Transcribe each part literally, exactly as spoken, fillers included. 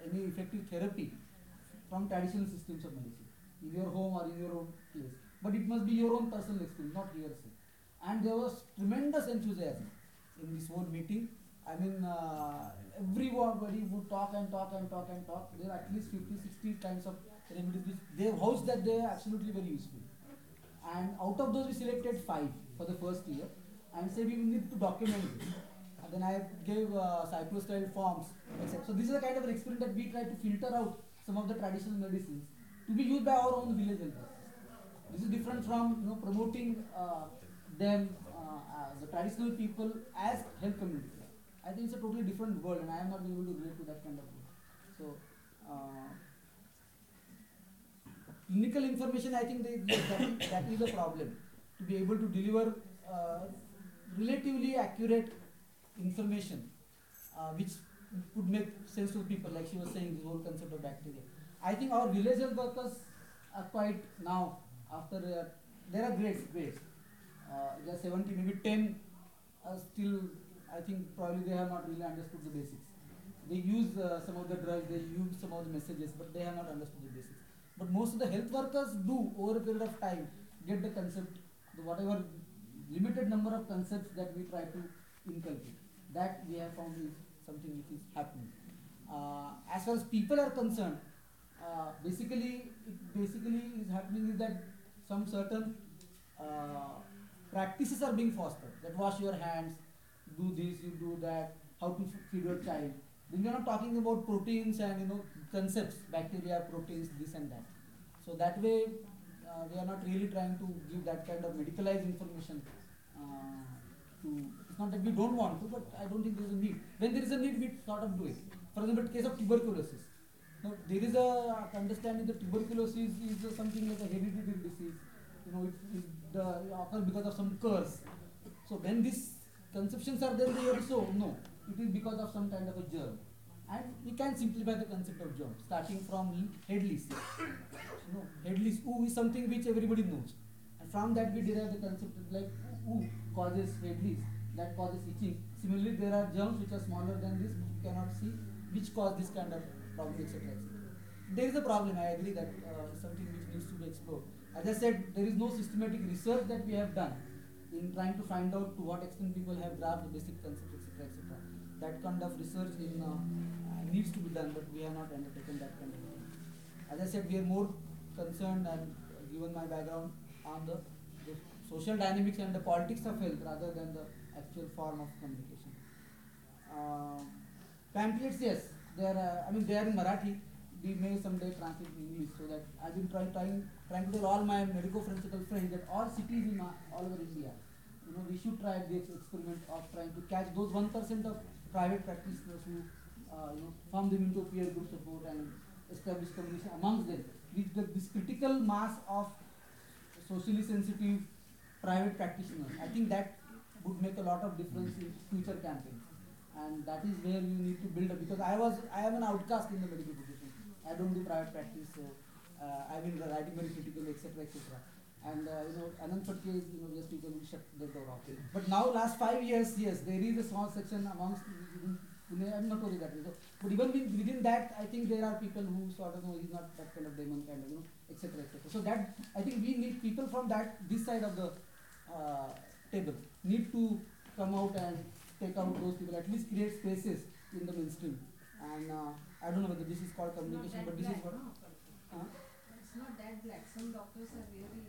any effective therapy from traditional systems of medicine in your home or in your own place. But it must be your own personal experience, not hearsay. And there was tremendous enthusiasm in this whole meeting. I mean, uh, everybody would talk and talk and talk and talk. There are at least fifty, sixty kinds of remedies which they have housed that they are absolutely very useful. And out of those, we selected five for the first year and said we will need to document this. And then I gave uh, cyclostyle forms, et cetera. So this is a kind of an experiment that we try to filter out some of the traditional medicines to be used by our own village health workers. This is different from you know promoting uh, them, uh, uh, the traditional people as health community. I think it's a totally different world, and I am not able to relate to that kind of world. So. Uh, Clinical information, I think they, that, is, that is a problem. To be able to deliver uh, relatively accurate information, uh, which could make sense to people, like she was saying, the whole concept of bacteria. I think our village health workers are quite now, after, uh, there are grades, grades. Uh, there are seventy, maybe ten, uh, still, I think probably they have not really understood the basics. They use uh, some of the drugs, they use some of the messages, but they have not understood the basics. But most of the health workers do, over a period of time, get the concept, the whatever limited number of concepts that we try to inculcate. That we have found is something which is happening. Uh, as far as people are concerned, uh, basically, it basically is happening is that some certain uh, practices are being fostered. That wash your hands, do this, you do that, how to feed your child. Then we are not talking about proteins and you know concepts, bacteria, proteins, this and that. So that way, uh, we are not really trying to give that kind of medicalized information. Uh, to it's not that we don't want to, but I don't think there is a need. When there is a need, we sort of do it. For example, in case of tuberculosis, now there is a understanding that tuberculosis is uh, something like a hereditary disease. You know, it, it uh, occurs because of some curse. So when these conceptions are there, they also no. It is because of some kind of a germ. And we can simplify the concept of germ, starting from head lice. You know, head lice oo is something which everybody knows. And from that we derive the concept of like oo causes head lice, that causes itching. Similarly, there are germs which are smaller than this, which you cannot see, which cause this kind of problem, et cetera et cetera. There is a problem, I agree that uh, something which needs to be explored. As I said, there is no systematic research that we have done in trying to find out to what extent people have grasped the basic concepts, et cetera et cetera. That kind of research in, uh, uh, needs to be done, but we have not undertaken that kind of thing. As I said, we are more concerned, and uh, given my background, on the, the social dynamics and the politics of health rather than the actual form of communication. Uh, pamphlets, yes, they are. Uh, I mean, they are in Marathi. We may someday translate in English, so that I've been trying, trying, trying to tell all my medico-forensical friends that all cities in uh, all over India, you know, we should try this experiment of trying to catch those one percent of private practitioners who, uh, you know, form them into peer group support and establish communication amongst them. With the, this critical mass of socially sensitive private practitioners, I think that would make a lot of difference in future campaigns. And that is where you need to build up, because I was, I am an outcast in the medical profession. I don't do private practice, so uh, I've been writing very critically, et cetera et cetera. And uh, you know, Anand Patke, you know, just people will shut the door off. But now, last five years, yes, there is a small section amongst. I'm not only that, so, but even within that, I think there are people who sort of know he's not that kind of demon kind of, you know, et cetera et cetera. So that I think we need people from that this side of the uh, table need to come out and take out those people, at least create spaces in the mainstream. And uh, I don't know whether this is called communication, but this black, is what. No? Uh, it's not that black. Some doctors are really.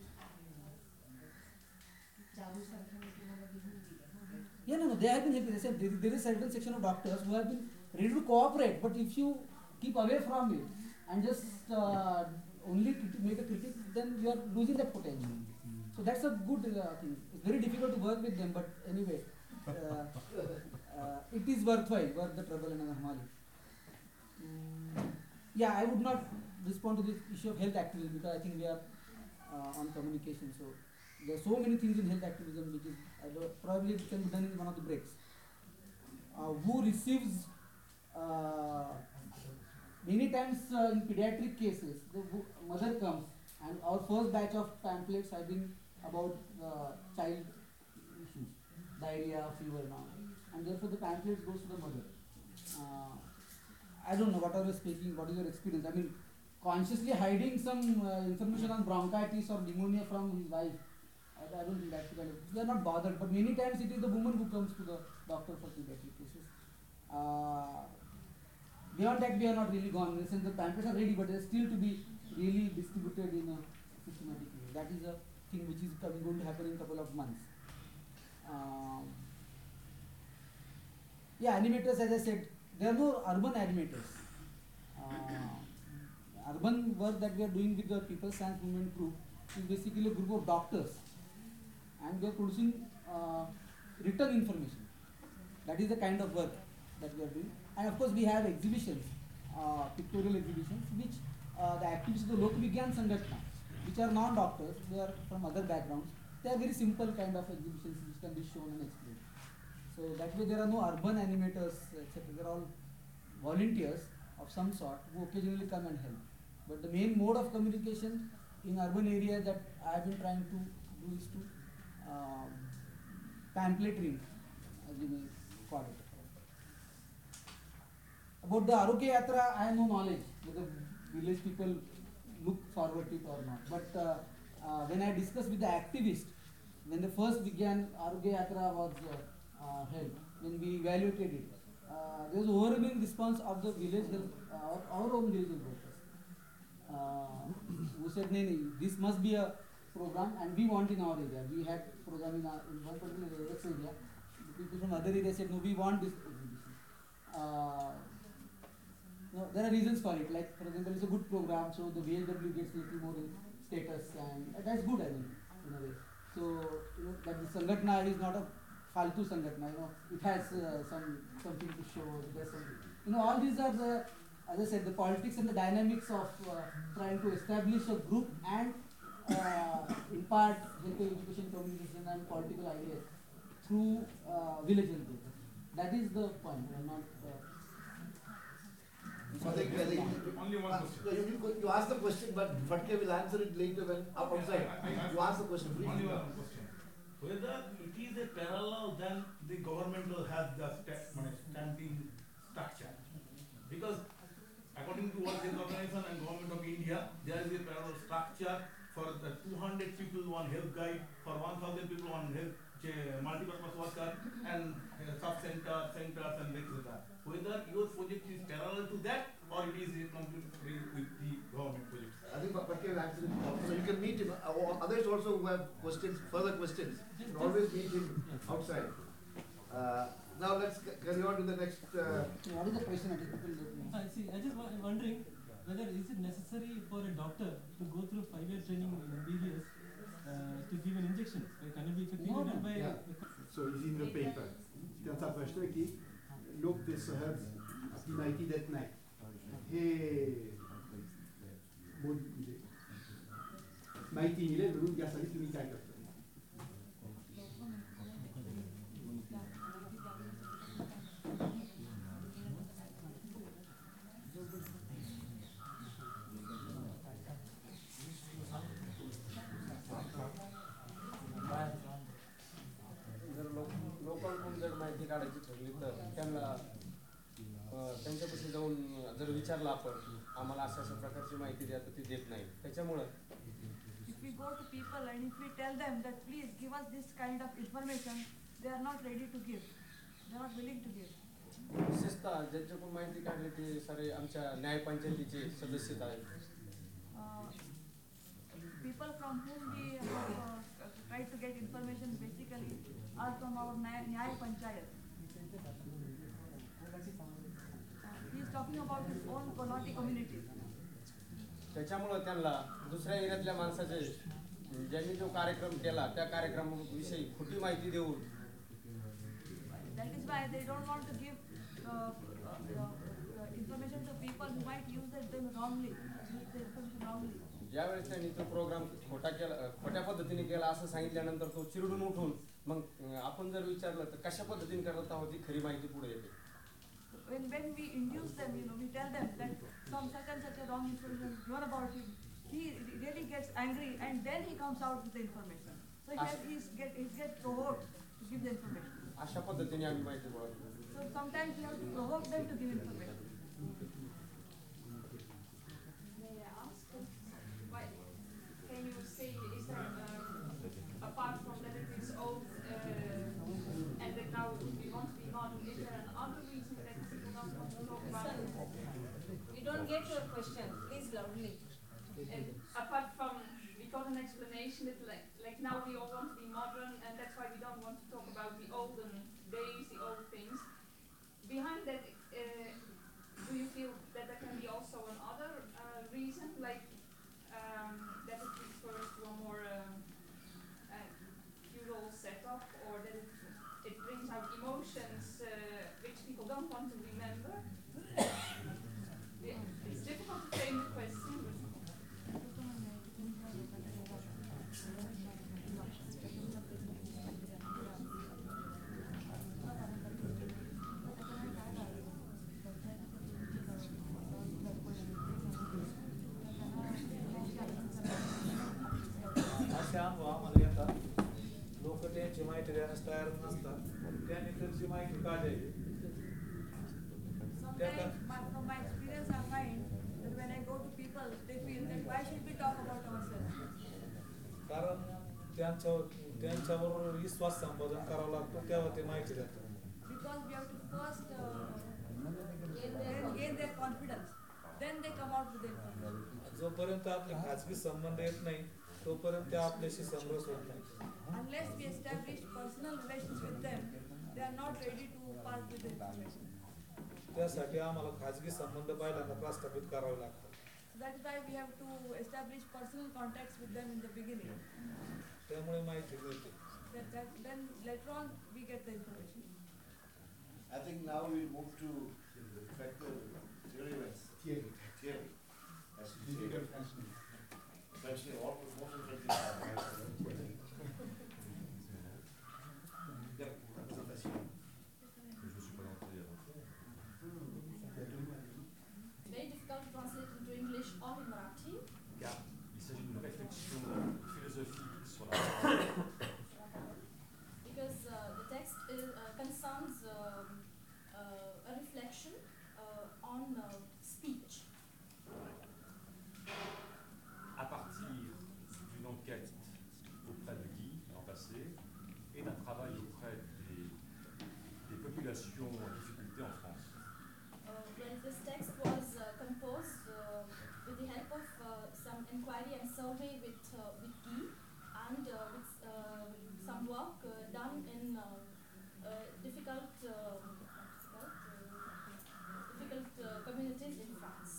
Yeah, no, no, they have been happy. They said there, there is a certain section of doctors who have been ready to cooperate, but if you keep away from it and just uh, only make a critic, then you are losing that potential. So that's a good uh, thing. It's very difficult to work with them, but anyway, uh, uh, it is worthwhile, worth the trouble and the hamali. Mm, yeah, I would not respond to this issue of health activism because I think we are uh, on communication. So there are so many things in health activism which is uh, probably it can be done in one of the breaks. Uh, who receives uh, many times uh, in pediatric cases, the mother comes and our first batch of pamphlets have been about uh, child issues, diarrhea, fever now, and therefore the pamphlets goes to the mother. Uh, I don't know what are you speaking, what is your experience? I mean, consciously hiding some uh, information on bronchitis or pneumonia from his wife. I, I don't think that's the kind of, they are not bothered, but many times it is the woman who comes to the doctor for pediatric cases. Uh, beyond that, we are not really gone. In the sense, the pamphlets are ready, but they are still to be really distributed in a systematic way. That is a thing which is coming, going to happen in a couple of months. Um, yeah, animators, as I said, there are no urban animators. Uh, urban work that we are doing with the People Science Movement group is basically a group of doctors, and we are producing uh, written information. That is the kind of work that we are doing. And of course, we have exhibitions, uh, pictorial exhibitions, which uh, the activities of the Lok Vigyan Sangatna, which are non-doctors, they are from other backgrounds. They are very simple kind of exhibitions which can be shown and explained. So that way there are no urban animators, et cetera. They are all volunteers of some sort who occasionally come and help. But the main mode of communication in urban areas that I have been trying to do is to um, pamphletry, as you may call it. About the Arogya Yatra, I have no knowledge whether village people look forward to it or not. But uh, uh, when I discussed with the activists, when the first began Arogya Yatra was uh, uh, held, when we evaluated it, uh, there was overwhelming response of the village health, uh, our, our own village health workers, uh, who said, nee, nee, this must be a program and we want in our area. We had program in, our, in one particular area. The people from other areas said, no, we want this exhibition. Uh, no, there are reasons for it. Like, for example, it's a good program, so the V L W gets a little more in status, and uh, that's good, I mean, in a way. So, you know, that the Sangatna is not a Faltu Sangatna, you know, it has uh, some something to show, there's some, you know, all these are the, as I said, the politics and the dynamics of uh, trying to establish a group and uh, impart health education, communication and political ideas through uh, village health workers. That is the point, and not uh, I think, I think Only one uh, question. You, you, you ask the question, but Bhatke will answer it later when up outside. I- I- I- You ask the question, please. Only one question. Whether it is a parallel, then the government will have the sta- money stamping structure. Because according to World Health Organization and Government of India, there is a parallel structure for the two hundred people one health guide, for one thousand people one health uh, multi-purpose worker, and uh, sub-center, centers and et cetera. Whether your project is parallel to that or it is uh, completely with the government project. I think Bhatke will answer it. So you can meet him. Uh, or others also who have questions, further questions, you can always meet him outside. Uh, now let's c- carry on to the next. Uh, what is the question? I just people don't know. I see. I just wa- I'm wondering whether is it necessary for a doctor to go through five-year training in M B B S uh, to give an injection? Like, can it be effectively No, no, done by? yeah. So it's in the paper. त्यांचा प्रश्न आहे की लोक ते सहज आपली माहिती देत नाही हे बोल म्हणजे माहिती मिळेल म्हणून यासाठी तुम्ही काय करता जर लोक लोकांकडून जर माहिती काढायची ठरली तर त्यांना अं, त्यांच्यापाशी जाऊन जर विचारलं आपण की आम्हाला अशा अशा प्रकारची माहिती द्या तर ती देत नाही त्याच्यामुळं If we go to people and if we tell them that please give us this kind of information, they are not ready to give. They are not willing to give. विशेषतः ज्यांच्याकडून माहिती काढली ते सारे आमच्या न्यायपंचायतीचे सदस्य आहेत Uh, people from whom we have uh, tried to get information basically are from our Nyay Nyay Panchayat. Uh, he is talking about his own Konoti community. त्याच्यामुळं त्यांना दुसऱ्या एरियातल्या माणसाचे ज्यांनी जो कार्यक्रम केला त्या कार्यक्रमाविषयी खोटी माहिती देऊन That is why they don't want to give uh, uh, uh, information to people who might use it them wrongly, use the information wrongly. ज्यावेळेस त्यांनी तो प्रोग्राम खोटा केला खोट्या पद्धतीने केला असं सांगितल्यानंतर तो चिरडून उठून मग अं, आपण जर विचारलं तर कशा पद्धतीने करत आहोत ही खरी माहिती पुढे येते When when we induce them, you know, we tell them that some such and such a wrong information is known about him, he really gets angry and then he comes out with the information. So he has, he's get he's get provoked to give the information. अशा पद्धतीने आम्ही माहिती गोळा करतो So sometimes we have to provoke them to give information. is there another reason that people don't want to talk about it? We don't get your question. Please loudly. And apart from, we got an explanation that like, like now we all want to be modern and that's why we don't want to talk about the olden days, the old things. Behind that, uh, do you feel that there can be also another uh, reason, like um, that it refers to a more um, uh, feudal setup, or that it, it brings out emotions uh, which people don't want to remember? Yeah, it's difficult to frame the question. असे अनुभव आम्हाला येतात लोक त्यांची माहिती देण्यास तयार नसतात त्यांनी त्यांची माहिती काढायची Sometimes, my, from my experience, I find that when I go to people, they feel that why should we talk about ourselves? कारण त्यांच्यावर त्यांच्यावर विश्वास संपादन करावा लागतो तेव्हा ते माहिती देतात Because we have to first uh, gain, gain their confidence. Then they come out with the information. जोपर्यंत आपले खाजगी संबंध येत नाही तोपर्यंत ते आपल्याशी समरस होत नाही Unless we establish personal relations with them, they are not ready to part with the information. त्यासाठी आम्हाला खाजगी संबंध पहिल्यांदा प्रस्थापित करावे लागतात. So that is why we have to establish personal contacts with them in the beginning. त्यामुळे माहिती मिळते. That, that, then later on we get the information. I think now we move to effective theory events. Theory. Theory. As you say. Difficult functioning. Functioning, all most of the functioning. Yep, that's a question. It's very difficult to translate into English or in Marathi. Car il s'agit d'une réflexion philosophique sur la parole. Because uh, the text is, uh, concerns um, uh, a reflection uh, on uh, speech. À partir d'une enquête auprès de Guy l'an passé et d'un travail auprès des, des populations en difficulté en France. Uh, well, this text was uh, composed uh, with the help of uh, some inquiry and survey with, uh, with Guy and uh, with uh, some work uh, done in uh, uh, difficult, uh, what, uh, difficult uh, communities in France.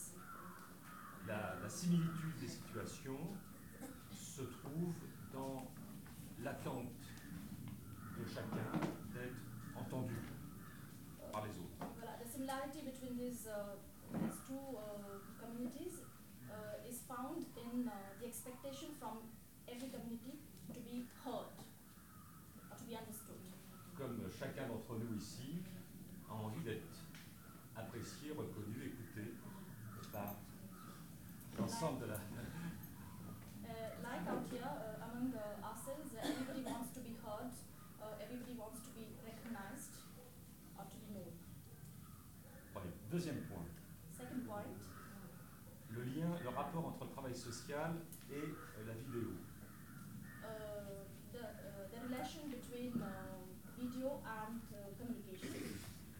La, la similitude des situations se trouve dans l'attente de chacun d'être entendu par les autres. Voilà, the similarity between these, uh, these two uh, communities uh, is found in uh, the expectation from every community to be heard or to be understood. Comme chacun d'entre nous ici a envie d'être apprécié, reconnu, écouté par l'ensemble de la... Uh, like out here, uh, among uh, ourselves, uh, everybody wants to be heard, uh, everybody wants to be recognized or to be known. Allez, deuxième point. Second point, Le lien, le rapport entre le travail social et euh, la vidéo. uh, the, uh, the relation between uh, video and uh, communication.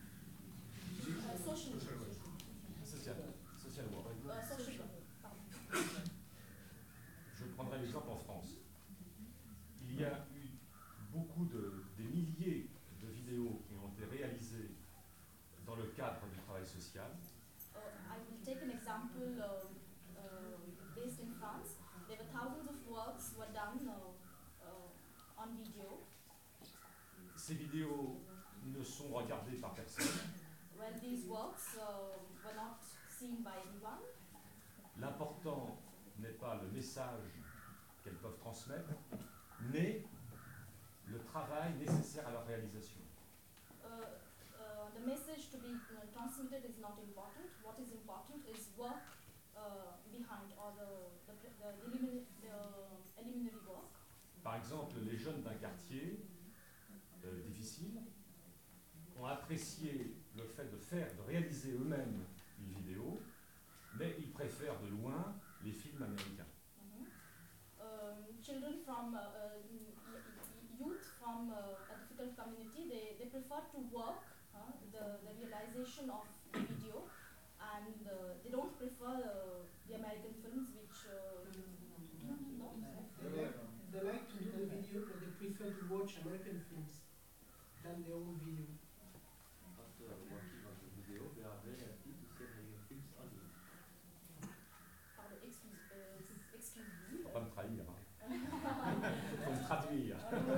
Uh, social, Social, social work. uh, social, pardon. Je prendrai l'exemple en France. Il y a eu beaucoup de, des milliers de vidéos qui ont été réalisées dans le cadre du travail social. Uh, I will take an example uh, uh, based in France. There were thousands of works were done uh, uh, on video. Ces vidéos ne sont regardées par personne. Well, these works uh, were not seen by anyone. L'important n'est pas le message qu'elles peuvent transmettre, mais le travail nécessaire à leur réalisation. Uh, uh, the message to be uh, transmitted is not important. What is important is work uh, behind, or the, the, the, elimin the eliminary work. Par exemple, les jeunes d'un quartier euh, difficile ont apprécié le fait de faire, de réaliser eux-mêmes une vidéo, mais ils préfèrent de loin les films américains. Mm-hmm. um, children from uh, uh, youth from uh, a difficult community, they, they prefer to work uh, uh, the realization of the video, and uh, they don't prefer uh, the American films, which uh, no, no, They like, they like to do the video, but they prefer to watch American films than their own video. After watching of the video, they are very happy to see American films only. Pardon, excuse, uh, excuse me. Faut pas me trahir. Hein. Faut me traduire.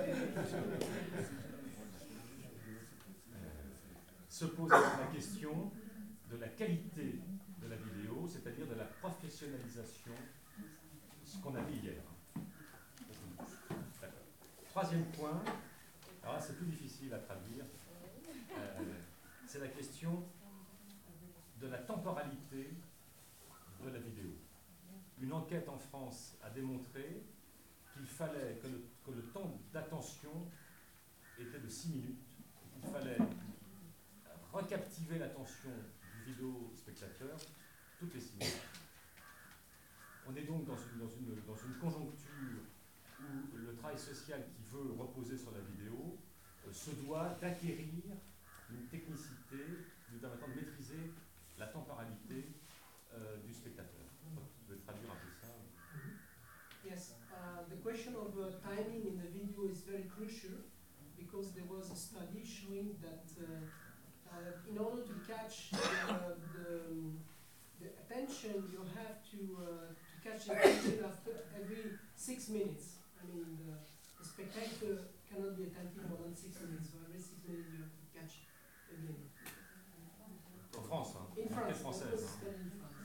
Se pose alors la question de la qualité de la vidéo, c'est-à-dire de la professionnalisation, ce qu'on a vu hier. D'accord. Troisième point, alors là c'est plus difficile à traduire, euh, c'est la question de la temporalité de la vidéo. Une enquête en France a démontré qu'il fallait que le, que le temps d'attention était de six minutes, qu'il fallait recaptiver l'attention du vidéo spectateur toutes les six minutes. On est donc dans une, dans une, dans une conjoncture où le travail social qui veut reposer sur la vidéo euh, se doit d'acquérir une technicité nous permettant de maîtriser la temporalité euh, du spectateur. Je vais traduire un peu ça. Yes, uh, the question of uh, timing in the video is very crucial because there was a study showing that uh, uh, in order to catch uh, the, the attention, you have to, uh, to catch the attention after every six minutes. I mean, the, the spectator cannot be attentive more than six minutes, so every six minutes you have to catch again. En France, hein, In une France, enquête française. was Hein. studied in France.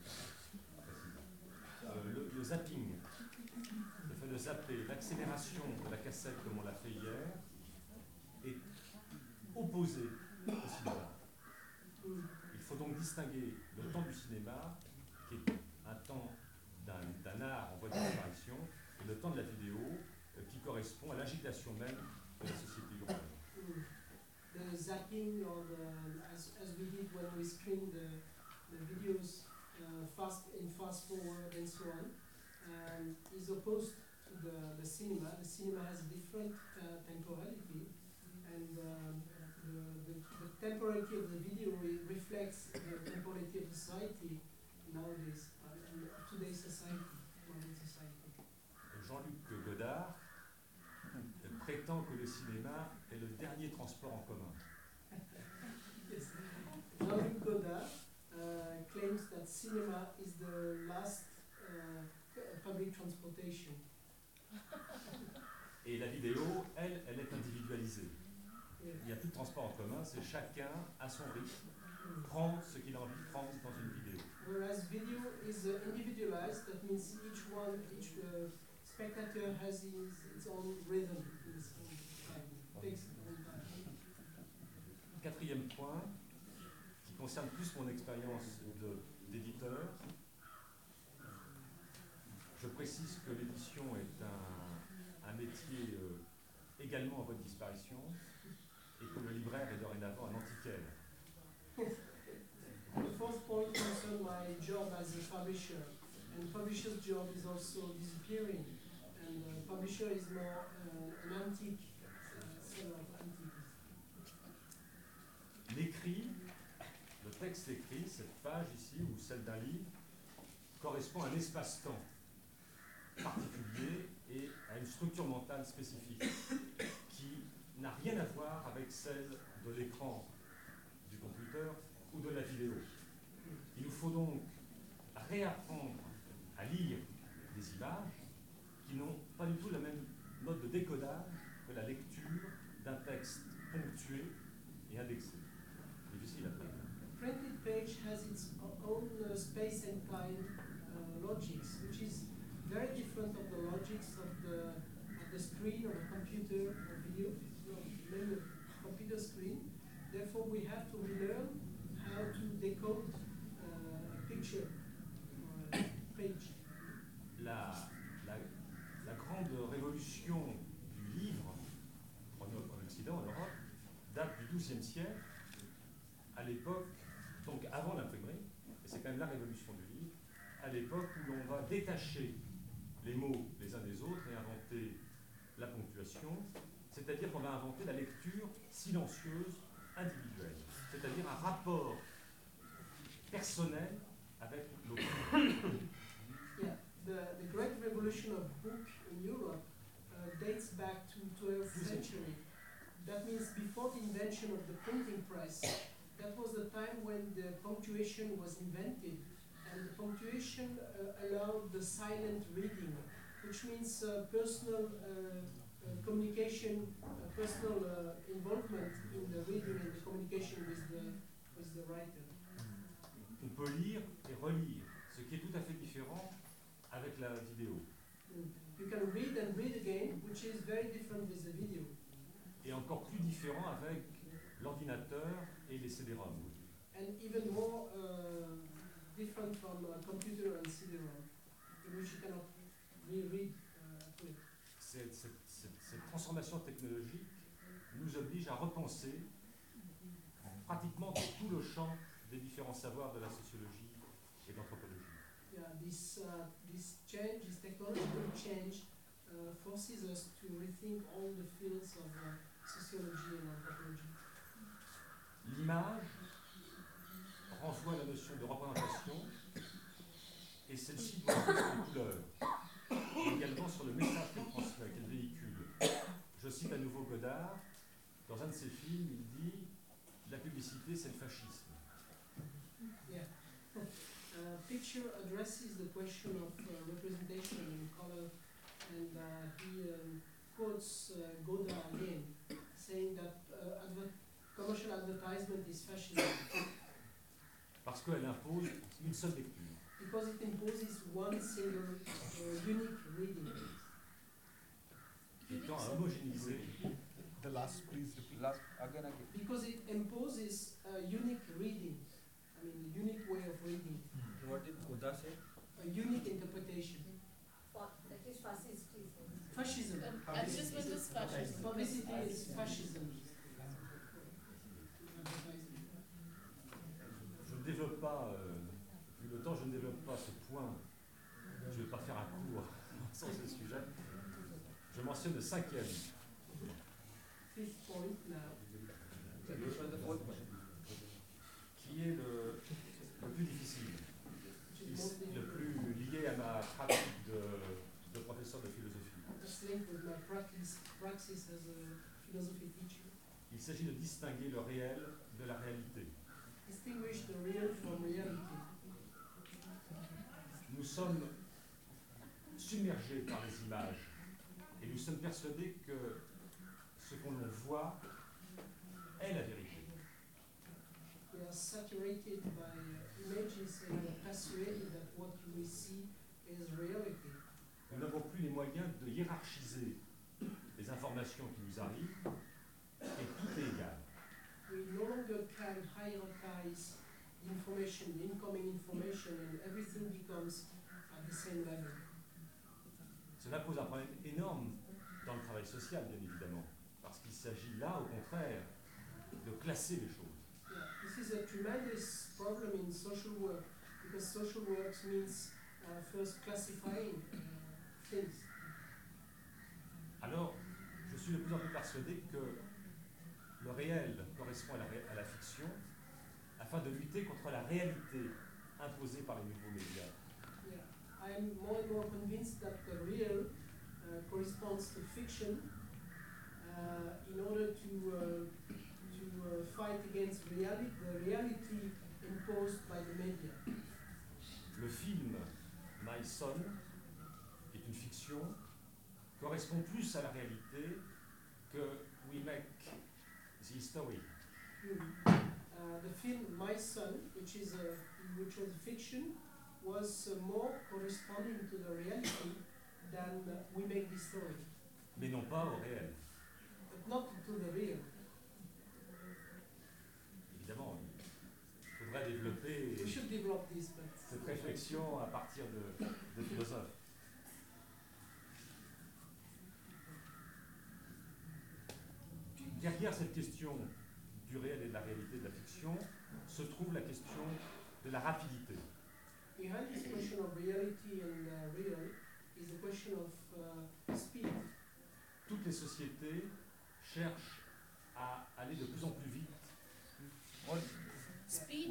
Euh, le, le zapping, le fait de zapper, l'accélération de la cassette comme on l'a fait hier, est opposé au cinéma. Il faut donc distinguer le temps du cinéma, qui est un temps d'un d'un art en voie de disparition, et le temps de la vidéo, euh, qui correspond à l'agitation même de la société urbaine. Mm. The zapping or the, as, as we did when we screened the, the videos uh, fast in fast forward and so on, um, is opposed to the, the cinema. The cinema has different uh, temporality, and um, the, the, the temporality of the video re reflects the temporality of society nowadays, uh, and today's society, modern society. Jean-Luc Godard prétend que le cinéma est le dernier transport en commun. Yes. Jean-Luc Godard uh, claims that cinema is the last uh, public transportation. Et la vidéo, elle, elle est individualisée. Yeah. Il n'y a plus de transport en commun, c'est chacun à son rythme, prend ce qu'il a envie de prendre dans une vidéo. Whereas video is uh, individualized, that means each one, each uh, spectator has his, its own rhythm, his own time, takes its own time. Quatrième point, qui concerne plus mon expérience d'éditeur, je précise que l'édition est un, un métier euh, également en voie de disparition et que le libraire est dorénavant un antiquaire. The fourth point concerns my job as a publisher, and publisher's job is also disappearing, and the publisher is more uh, an antique uh, seller of antiques. L'écrit, le texte écrit, cette page ici ou celle d'un livre, correspond à un espace-temps particulier et à une structure mentale spécifique qui n'a rien à voir avec celle de l'écran du computer ou de la vidéo. Il nous faut donc réapprendre à lire des images qui n'ont pas du tout le même mode de décodage que la lecture d'un texte ponctué et indexé. Difficile à traiter. Printed page has its own uh, space and time uh, logics, which is very different of the logics of the, of the screen or the computer or video, no, mainly the computer screen. Therefore, we have to relearn how to decode uh, a picture or a page. La, la, la grande révolution du livre en, en Occident, en Europe, date du douzième siècle, à l'époque, donc avant l'imprimerie, et c'est quand même la révolution du livre, à l'époque où l'on va détacher les mots les uns des autres et inventer la ponctuation, c'est-à-dire qu'on va inventer la lecture silencieuse individuelle. c'est-à-dire un rapport personnel avec l'auteur. Yeah, the, the great revolution of book in Europe uh, dates back to twelfth century. That means before the invention of the printing press, that was the time when the punctuation was invented, and the punctuation uh, allowed the silent reading, which means uh, personal uh, uh, communication, uh, personal uh, involvement in the reading and the communication with the with the writer. On peut lire et relire, ce qui est tout à fait différent avec la vidéo. Mm. You can read and read again, which is very different with the video. Et encore plus différent avec l'ordinateur et les C D ROM. And even more uh, different from a computer and C D ROM, in which you cannot reread uh, to it. Cette, cette, cette, cette transformation technologique nous oblige à repenser pratiquement tout le champ des différents savoirs de la sociologie et de l'anthropologie. Yeah, this uh, this change, this technological change, uh, forces us to rethink all the fields of uh, sociology and anthropology. L'image renvoie à la notion de représentation et celle-ci doit être sur les couleurs, et également sur le message qu'elle transmet, qu'elle véhicule. Je cite à nouveau Godard, dans un de ses films, il dit « La publicité, c'est le fascisme ». Yeah. Uh, picture addresses the question of uh, representation in color, and uh, he um, quotes uh, Godard again, saying that uh, adver commercial advertisement is fascism. Parce qu'elle impose une seule lecture. Because it imposes one single uh, unique reading. Qui tend à homogénéiser. The last, please repeat. Last, again, again. Because it imposes a unique reading. I mean, a unique way of reading. What did Godard say? A unique interpretation. That is fascist. Fascism. Um, advertisement is fascism. Publicity is fascism. Je ne développe pas, euh, vu le temps, je ne développe pas ce point. Je ne vais pas faire un cours sur ce sujet. Je mentionne le cinquième. Fifth point now. Qui est le, le plus difficile, le plus lié à ma pratique de, de professeur de philosophie. That's linked with my practice, praxis as a philosophy teacher. Il s'agit de distinguer le réel de la réalité. Distinguish the real from reality. Nous sommes submergés par les images et nous sommes persuadés que ce qu'on voit est la vérité. We are saturated by uh, images and are persuaded that what we see is reality. Nous n'avons plus les moyens de hiérarchiser les informations qui nous arrivent et tout est égal. We no longer can hierarchize the information, the incoming information, and everything becomes at the same level. Cela pose un problème énorme dans le travail social, bien évidemment, parce qu'il s'agit là, au contraire, de classer les choses. Yeah, this is a tremendous problem in social work, because social work means uh, first classifying uh, things. Alors, je suis de plus en plus persuadé que le réel correspond à la, ré à la fiction, afin de lutter contre la réalité imposée par les nouveaux médias. Yeah, I am more and more convinced that the real uh, corresponds to fiction uh, in order to uh, to uh, fight against reality, the reality imposed by the media. Le film My Son, qui est une fiction, correspond plus à la réalité que We Make the History. Mm. Uh, the film My Son, which is a which was fiction, was uh, more corresponding to the reality than uh, We Make the Story, Mais non pas au réel. but not to the real. Évidemment, il faudrait développer We should develop this, but cette réflexion à partir de, de philosophes. Derrière cette question du réel et de la réalité de la fiction se trouve la question de la rapidité. behind this question of reality and uh, real is the question of uh, speed. Toutes les sociétés cherchent à aller de plus en plus vite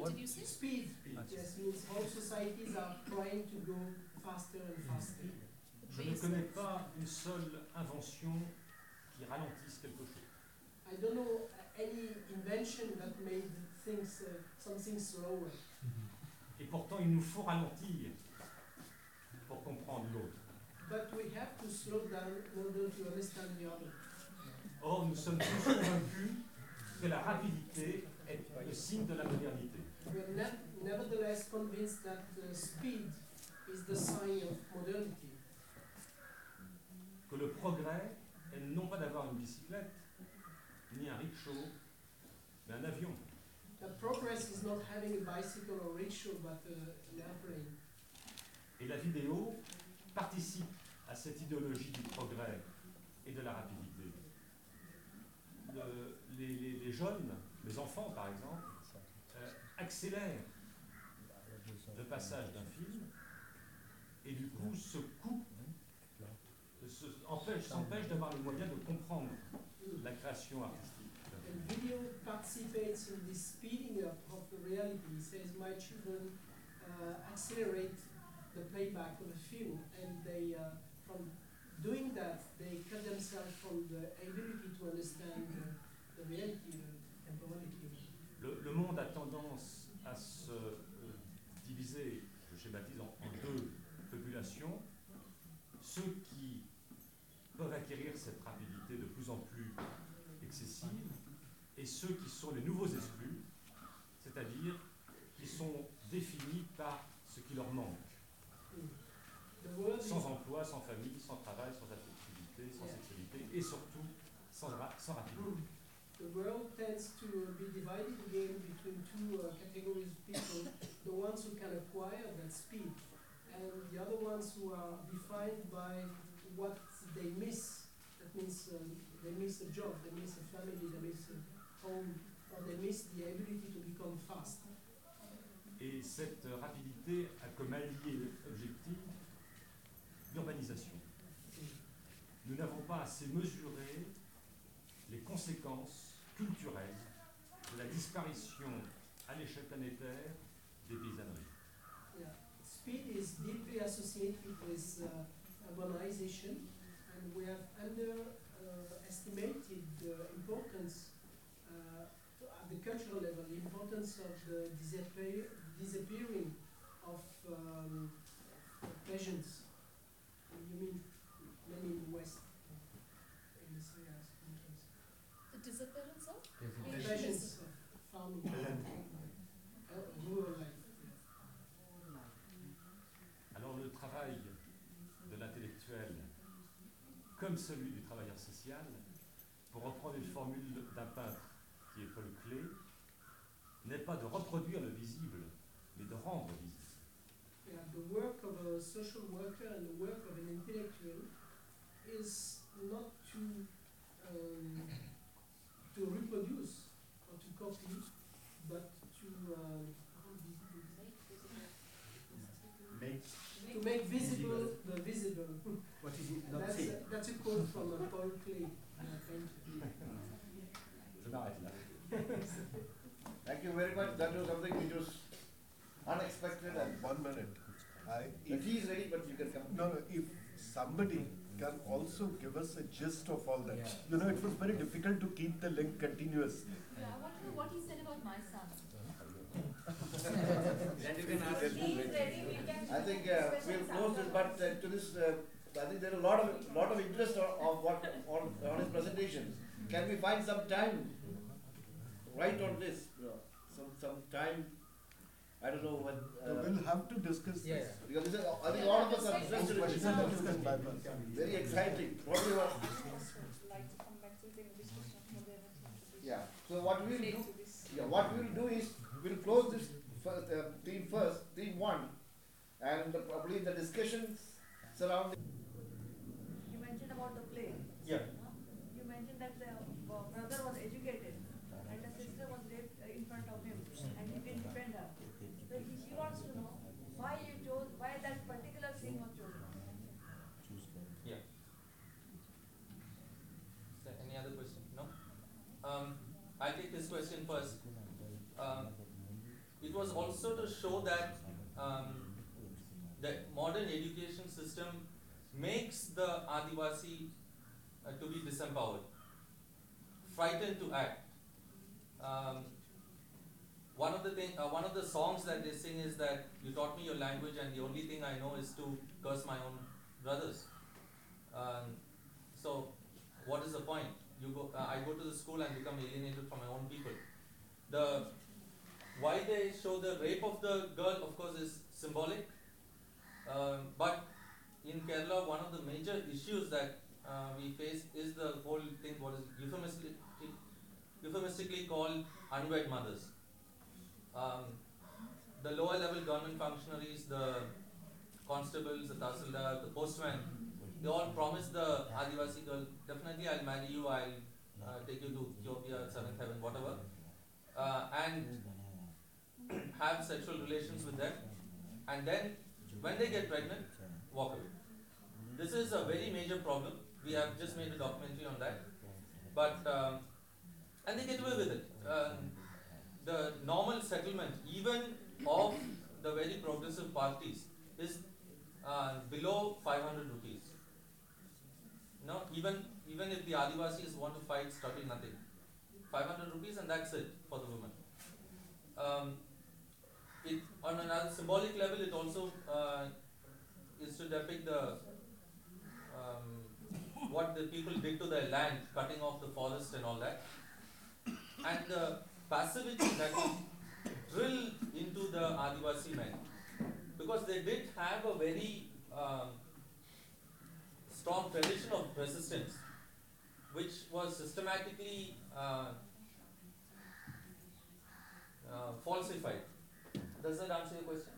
What did you say? Speed. Yes, means all societies are trying to go faster and faster. Je ne connais pas une seule invention qui ralentisse quelque chose. I don't know uh, any invention that made things uh, something slower. Et pourtant, il nous faut ralentir pour comprendre l'autre. But we have to slow down in order to understand the other. Or, nous sommes tous convaincus que la rapidité est le signe de la modernité. We are ne- nevertheless convinced that uh, speed is the sign of modernity. Que le progrès est non pas d'avoir une bicyclette, ni un rickshaw, mais un avion. That progress is not having a bicycle or rickshaw, but uh, an airplane. Et la vidéo participe à cette idéologie du progrès et de la rapidité. Le- les, les- les jeunes, les enfants par exemple, euh, accélèrent le passage d'un film et du coup se coupent, se, empêchent, s'empêchent d'avoir les moyens de comprendre la création artistique. And video participates in this speeding up of the reality. It says my children uh, accelerate the playback of a film, and they, uh, from doing that, they cut themselves from the ability to understand the, the reality, the temporality. Le, le monde a tendance à se euh, diviser, je schématise, en, en deux populations. Ceux qui peuvent acquérir cette rapidité de plus en plus excessive et ceux qui sont les nouveaux exclus, c'est-à-dire qui sont définis par ce qui leur manque. Sans emploi, sans famille, sans travail, sans affectivité, sans sexualité et surtout sans, ra- sans rapidité. The world tends to be divided again between two uh, categories of people, the ones who can acquire that speed, and the other ones who are defined by what they miss. That means um, they miss a job, they miss a family, they miss a home, or they miss the ability to become fast. Et cette rapidité a comme allié objectif l'urbanisation. Nous n'avons pas assez mesuré les conséquences culturelles de la disparition à l'échelle planétaire des paysanneries. Yeah. Speed is deeply associated with uh, urbanization, and we have underestimated the importance uh, to, at the cultural level, the importance of the disappear, disappearing of um, peasants. You mean many in the West, in the Syria's countries. The disappearance of? Peasants of farming, uh, rural life. Alors le travail de l'intellectuel, comme celui du travailleur social, pour reprendre une formule d'un peintre qui est Paul Klee, n'est pas de reproduire le visible, mais de rendre visible. Yeah, the work of a social worker and the work of an intellectual is not to um, to reproduce or to copy, but to uh, Make to make visible the visible. what is it And not that's, seen. a, that's a quote from uh, Paul Klee, uh, painter. Je m'arrête là. Thank you very much. That was something which was unexpected and One minute. I, the if, tea is ready, but you can come. no, no, if somebody can also give us a gist of all that. You know, it was very difficult to keep the link continuous. Yeah, I want to know what he said about my son. Then you can ask. I think uh, we'll close this, but uh, to this, uh, I think there is a lot of lot of interest on, on what on, on his presentation. Can we find some time right on this? Uh, some some time. I don't know when. So Uh, we'll have to discuss yeah. this. Because this is, I think all of us are interested in Questions this. are discussed by us. Very exciting. What do you want? Like to come back to the discussion of modernity. Yeah. So what we'll Relate do, to this. yeah, what we'll do is we'll close this first, uh, theme first, theme one, and uh, probably the discussions surrounding. You mentioned about the play. Yeah. You mentioned that the uh, brother was educated and the sister was raped uh, in front of him and he didn't defend her. So he, she wants to know why you chose, why that particular scene was chosen. Yeah. Is there any other question? No? Um, I'll take this question first. Um, it was was also to show that um, the modern education system makes the Adivasi uh, to be disempowered, frightened to act. Um, one of the thing, uh, one of the songs that they sing is that you taught me your language, and the only thing I know is to curse my own brothers. Um, so, what is the point? You go, uh, I go to the school and become alienated from my own people. The why they show the rape of the girl, of course, is symbolic. Um, but in Kerala, one of the major issues that uh, we face is the whole thing, what is euphemistically, euphemistically called unwed mothers. Um, the lower level government functionaries, the constables, the tahsildar, the postman, they all promise the Adivasi girl, definitely I'll marry you, I'll uh, take you to Ethiopia, seventh heaven, whatever, uh, and have sexual relations with them, and then when they get pregnant, walk away. This is a very major problem. We have just made a documentary on that, but um, and they get away with it. Um, the normal settlement, even of the very progressive parties, is uh, below five hundred rupees. No, even even if the Adivasis want to fight, struggle, nothing. five hundred rupees, and that's it for the women. Um, it, on another symbolic level, it also uh, is to depict the um, what the people did to their land, cutting off the forest and all that, and the passivity that was drilled into the Adivasi men, because they did have a very um, strong tradition of resistance, which was systematically uh, uh, falsified. Does that answer your question?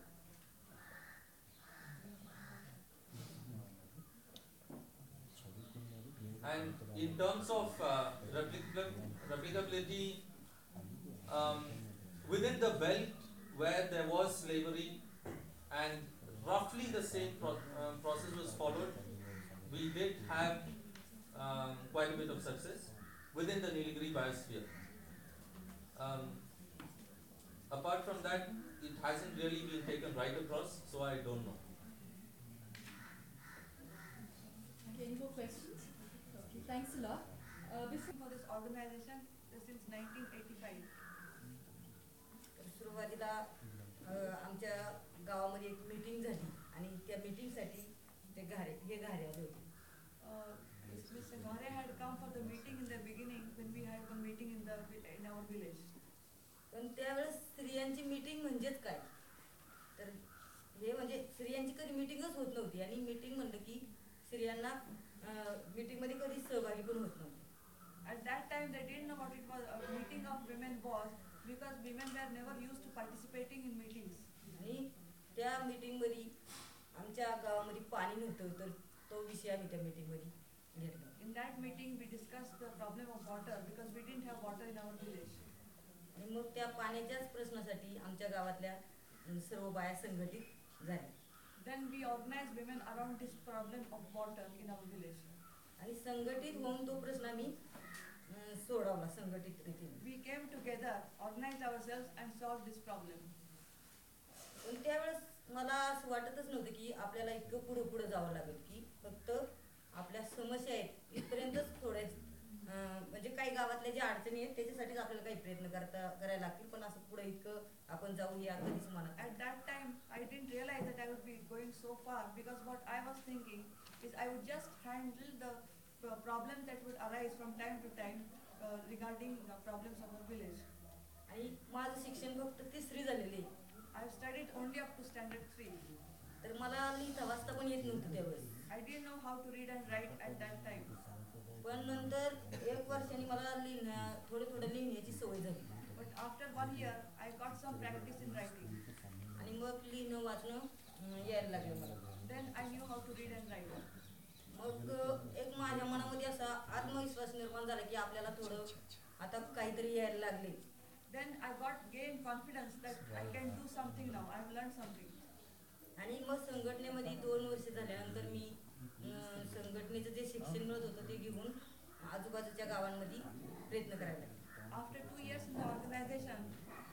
And in terms of uh, replicability, um, within the belt where there was slavery and roughly the same pro uh, process was followed, we did have um, quite a bit of success within the Nilgiri biosphere. Um, apart from that, it hasn't really been taken right across, so I don't know. Okay, any more questions? Okay, thanks a lot. Uh, before For this organization since nineteen eighty-five. सुरुवातीला आमच्या गावामध्ये एक meeting झाली आणि त्या मीटिंगसाठी ते घारे हे घारे आले होते. Mister Ghare had come for the meeting in the beginning when we had one meeting in the in our village. पण त्यावेळेस स्त्रियांची मीटिंग म्हणजेच काय, तर हे म्हणजे स्त्रियांची कधी मीटिंगच होत नव्हती आणि मीटिंग म्हणलं की स्त्रियांना मीटिंग मध्ये कधी सहभागी पण होत नव्हते. At that time they didn't know what it was a meeting of women was, because women were never used to participating in meetings. आणि त्या मीटिंग मध्ये आमच्या गावामध्ये पाणी नव्हतं, तर तो विषय आम्ही त्या मीटिंग मध्ये घेतला. In that meeting we discussed the problem of water, because we didn't have water in our village. आणि मग त्या पाण्याच्याच प्रश्नासाठी आमच्या गावातल्या सर्व बाया संघटित झाल्या. Then we organized women around this problem of water in our village. आणि संघटित होऊन तो प्रश्न आम्ही सोडवला संघटित रीतीने. We came together, organized ourselves and solved this problem. पण त्यावेळेस मला असं वाटतच नव्हतं की आपल्याला इतकं पुढे पुढे जावं लागेल, की फक्त आपल्या समस्या आहेत इथपर्यंतच थोडे म्हणजे काही गावातल्या ज्या अडचणी आहेत त्याच्यासाठीच आपल्याला काही प्रयत्न करता करायला लागतील, पण असं पुढे इतकं आपण जाऊ या कधीच म्हणत. At that time I didn't realize that I would be going so far, because what I was thinking is I would just handle the uh, problems that would arise from time to time uh, regarding the problems of our village. आणि माझं शिक्षण फक्त तिसरी झालेली आहे. I studied only up to standard three. तर मला लिहिता वाचता पण येत नव्हतं त्यावेळेस. I didn't know how to read and write at that time. पण नंतर एक वर्षांनी मला लिहिण्या थोडे थोडे लिहिण्याची सवय झाली. But after one year I got some practice in writing. आणि मग लिहिणं वाचणं यायला लागलं मला. Then I knew how to read and write. मग एक माझ्या मनामध्ये असा आत्मविश्वास निर्माण झाला की आपल्याला थोडं आता काहीतरी यायला लागले. Then I got gained confidence that I can do something now. I've learned something. आणि मग संघटनेमध्ये दोन वर्ष झाल्यानंतर मी संघटनेचं जे शिक्षण मिळत होतं ते घेऊन आजूबाजूच्या गावांमध्ये प्रयत्न करायला लागले. After two years in the organization,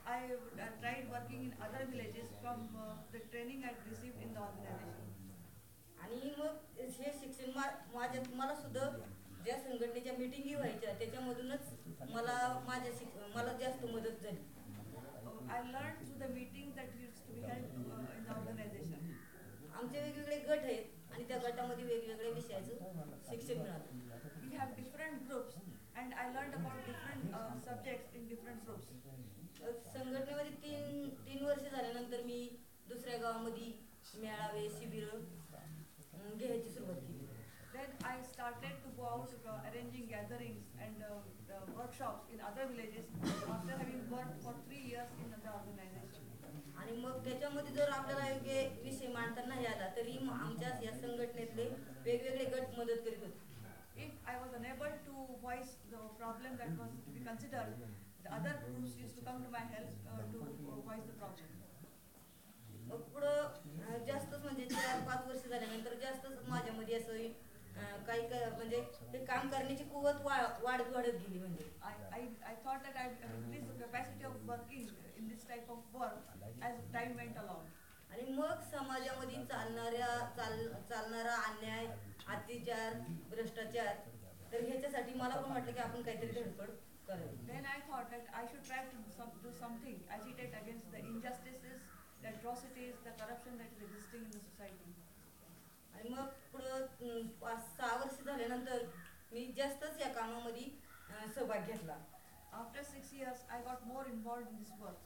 I uh, tried working in other villages from uh, the training I received in the organization. आणि मग हे शिक्षण मा माझ्या मला सुद्धा ज्या संघटनेच्या मिटिंगी व्हायच्या त्याच्यामधूनच मला माझ्या शिक मला जास्त मदत झाली. I learned through the meetings that used to be held uh, in the organization. आमचे वेगवेगळे गट आहेत आणि त्या गटामध्ये वेगवेगळ्या विषयाचं शिक्षण मिळालं. We have different groups and I learned about different uh, subjects in different groups. संघटनेमध्ये तीन तीन वर्ष झाल्यानंतर मी दुसऱ्या गावामध्ये मेळावे शिबिर घ्यायची सुरुवात केली. Then I started to go out uh, arranging gatherings and uh, uh, workshops in other villages after having worked for three years in the organization. आणि मग त्याच्यामध्ये जर आपल्याला योग्य विषय मांडता नाही आला तरी आमच्या या संघटनेतले वेगवेगळे गट मदत करीत होते. If I was unable to voice the problem that was to be considered, the other groups used to come to my help uh, to uh, voice the problem. मग पुढं जास्तच म्हणजे चार पाच वर्ष झाल्यानंतर जास्तच माझ्यामध्ये असं काही काय म्हणजे ते काम करण्याची कुवत वाढत वाढत गेली. म्हणजे I I I thought that I increased the capacity of working in this type of work as time went along. आणि मग समाजामध्ये चालणाऱ्या चाल चालणारा अन्याय अत्याचार भ्रष्टाचार तर ह्याच्यासाठी मला पण वाटलं की आपण काहीतरी धडपड करावी. Then I thought that I should try to some, do something, agitate against the injustices, the atrocities, the corruption that is existing in the society. आणि मग पुढं पाच सहा वर्ष झाल्यानंतर मी जास्तच या कामामध्ये सहभाग घेतला. After six years, I got more involved in this work.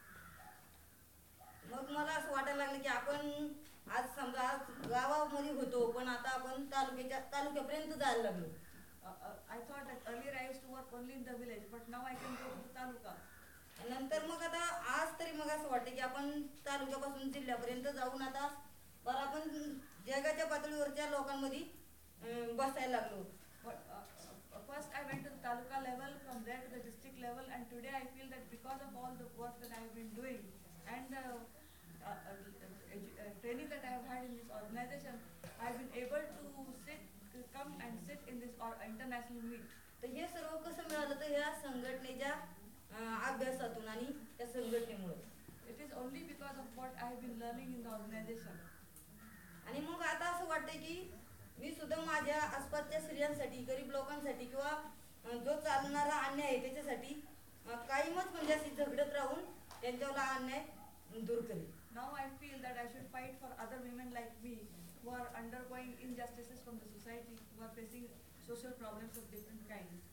मग मला असं वाटायला लागलं की आपण आज समजा आज गावामध्ये होतो पण आता आपण तालुक्याच्या तालुक्यापर्यंत जायला लागलो. I thought that earlier I used to work only in the village, but now I can go to the taluka. नंतर मग आता आज तरी मग असं वाटतं की आपण तालुक्यापासून जिल्ह्यापर्यंत जाऊन आता बरं आपण जगाच्या पातळीवरच्या लोकांमध्ये बसायला लागलो. But uh, uh, first I went to the taluka level, from there to the district level, and today I feel that because of all the work that I have been doing and uh, uh, uh, uh, training that I have had in this organization, I have been able to sit, to come and sit in this or international meet. तर हे सर्व कसं मिळालं तर ह्या संघटनेच्या अभ्यासातून आणि त्या संघटनेमुळे. It is only because of what I have been learning in the organization. आणि मग आता असं वाटतं की मी सुद्धा माझ्या आसपासच्या स्त्रियांसाठी गरीब लोकांसाठी किंवा जो चालणारा अन्याय आहे त्याच्यासाठी कायमच म्हणजे अशी झगडत राहून त्यांच्यावर अन्याय दूर करेल. Now I feel that I should fight for other women like me who are undergoing injustices from the society, who are facing social problems of different kinds.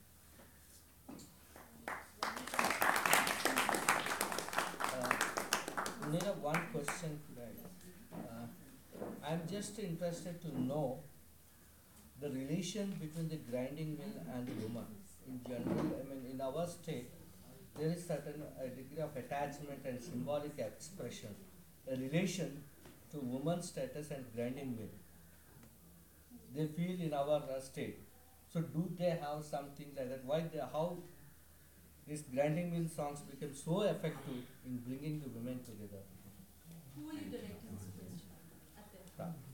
Uh, Nira, one question. Uh, I'm just interested to know the relation between the grinding mill and the woman. In general, I mean, in our state, there is certain a degree of attachment and symbolic expression, a relation to woman's status and grinding mill. They feel in our uh, state. So, do they have something like that? Why? They, how these grinding mill songs became so effective in bringing the women together? Who will you direct this question? At the Right.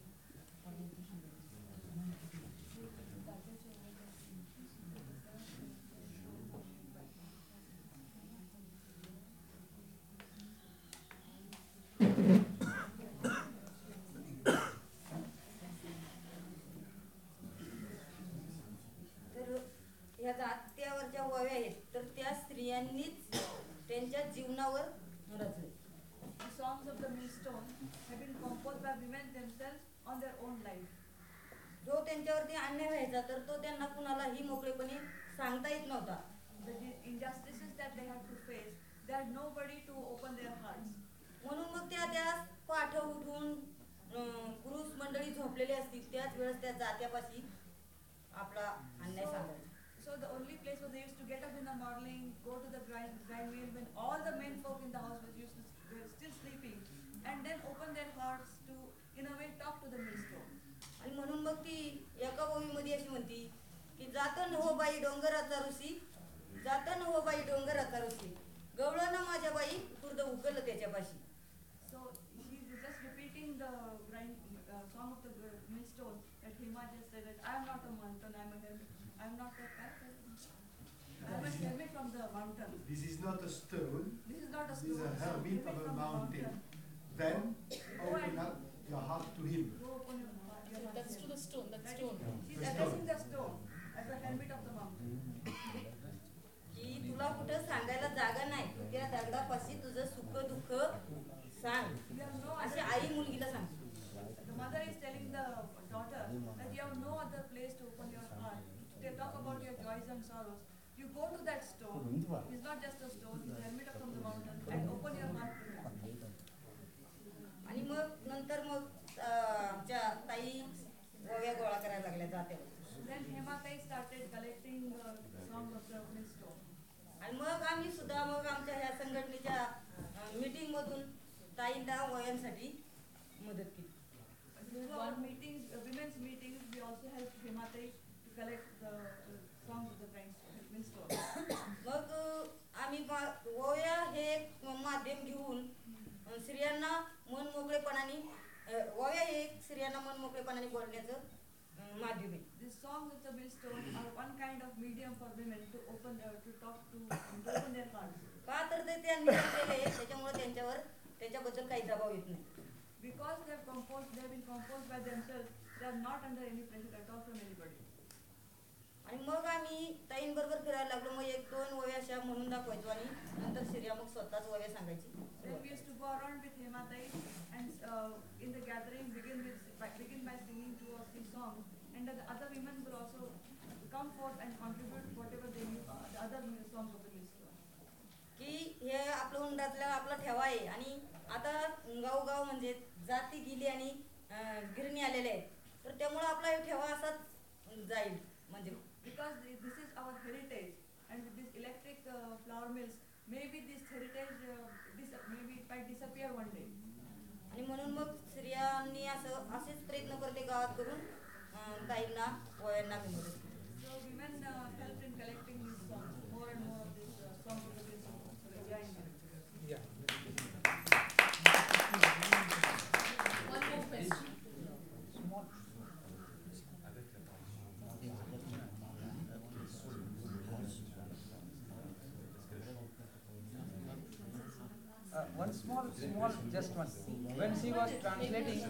ह्या जात्यावरच्या वव्या आहेत तर त्या स्त्रियांनीच त्यांच्या जीवनावर रचले. The songs of the millstone have been composed by women themselves on their own life. जो त्यांच्यावरती अन्याय व्हायचा तर तो त्यांना कुणालाही मोकळेपणे सांगता येत नव्हता. The injustices that they had to face, they had nobody to open their hearts. म्हणून मग त्या त्या पाठ उठून पुरुष मंडळी झोपलेली असतील त्याच वेळेस त्या जात्यापाशी आपला अन्याय सांगायचा. So the only place where they used to get up in the morning, go to the grind, grind mill when all the men folk in the house were used to, were still sleeping, and then open their hearts to, in a way, talk to the millstone. आणि म्हणून मग ती एका ओवीमध्ये अशी म्हणती की जातं न हो बाई डोंगराचा ऋषी, जातं न हो बाई डोंगराचा ऋषी, गवळं ना माझ्या बाई तुर्द उकललं त्याच्यापाशी. So she is just repeating the grind, uh, song of the millstone that Hima just said that I am not a mountain, I am a hermit. I am not a I am a hermit from the the mountain. This is not a stone. This is not a This is stone. a hermit of a mountain. Then open up your heart to him. Go open your heart. Your heart That's to to him. the stone, that's That stone. is- She's The addressing stone. the stone as the hermit of the mountain. की तुला कुठं सांगायला जागा नाही तू त्या दगडापाशी तुझं सुख दुःख सांग You have no अशी other- आई मुलगीला सांगते The mother is telling the daughter that you have no other place to open your heart. They talk about your joys and sorrows. You go to that stone. It's not just a stone. It's the hermit from the mountain, and open your heart to him. आणि मग नंतर मग अं, आमच्या ताई ओव्या गोळा करायला लागल्या जात्या Then Hematai started collecting uh, songs of the opening stone. आणि मग आम्ही सुद्धा मग आमच्या ह्या संघटनेच्या मीटिंग मधून ताईंना ओव्यांसाठी मदत केली Through our meetings, uh, women's meetings, we also helped Hematai to collect the uh, songs of the opening stone. मग अं, आम्ही मा- ओव्या हे एक माध्यम घेऊन अं, स्त्रियांना मन मोकळेपणाने अं, ओव्या हे एक स्त्रियांना मन मोकळेपणाने बोलण्याचं अं, माध्यम आहे These songs of the millstone are one kind of medium for women to open, uh, to talk to, to open their hearts. का तर ते त्यांनी केले त्याच्यामुळे त्यांच्यावर त्याच्याबद्दल काही दबाव येत नाही Because they have composed, they have been composed by themselves, they are not under any pressure at all from anybody. आणि मग आम्ही ताईंबरोबर फिरायला लागलो मग एक दोन ओव्या अशा म्हणून दाखवायचो आणि नंतर श्रेया मग स्वतःच ओव्या सांगायची Then we used to go around with Hematai and uh, in the gathering begin with by, begin by singing two or three songs, and the other women will also come forth and contribute whatever they knew, uh, the other songs of the millstone. की हे आपलं हुंडातलं आपला ठेवा आहे आणि आता गावगाव म्हणजे जाती गेली आणि अं, गिरणी आलेल्या आहेत तर त्यामुळे आपला हे ठेवा असाच जाईल म्हणजे Because the- this is our heritage, and with these electric uh, flour mills, maybe this heritage uh, dis- maybe it might disappear one day. आणि म्हणून मग स्त्रियांनी असं असेच प्रयत्न करते गावात करून अं, ताईंना ओव्यांना मी मदत केली So women uh, helped in collecting these songs, more and more of these uh, songs of the mills. So they joined in. Yeah. One more question. Uh, one small, small, just one. When she was translating,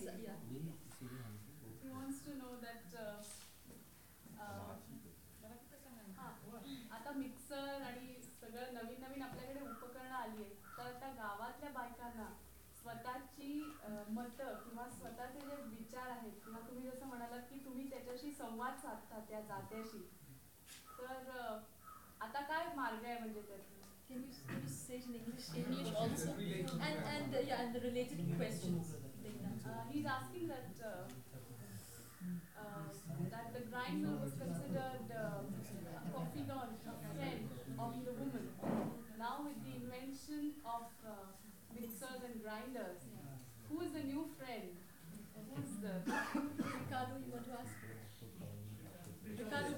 He wants to know that uh, uh, हा, आता mixer आणि सगळं नवीन नवीन आपल्याकडे उपकरणं आली आहेत तर आता गावातल्या बायकांना स्वतःची अं, मतं किंवा स्वतःचे जे विचार आहेत किंवा तुम्ही जसं म्हणालात की तुम्ही त्याच्याशी संवाद साधता त्या जात्याशी तर अं, आता काय मार्ग आहे म्हणजे त्यात Can you, can you say it in English? English also. And and uh, yeah, and the related questions. Uh, he's asking that uh, uh, that the grind mill was considered uh, a confidant, a friend of the woman. Now with the invention of uh, mixers and grinders, who is the new friend? Who is the Ricardo, you want to ask? Ricardo.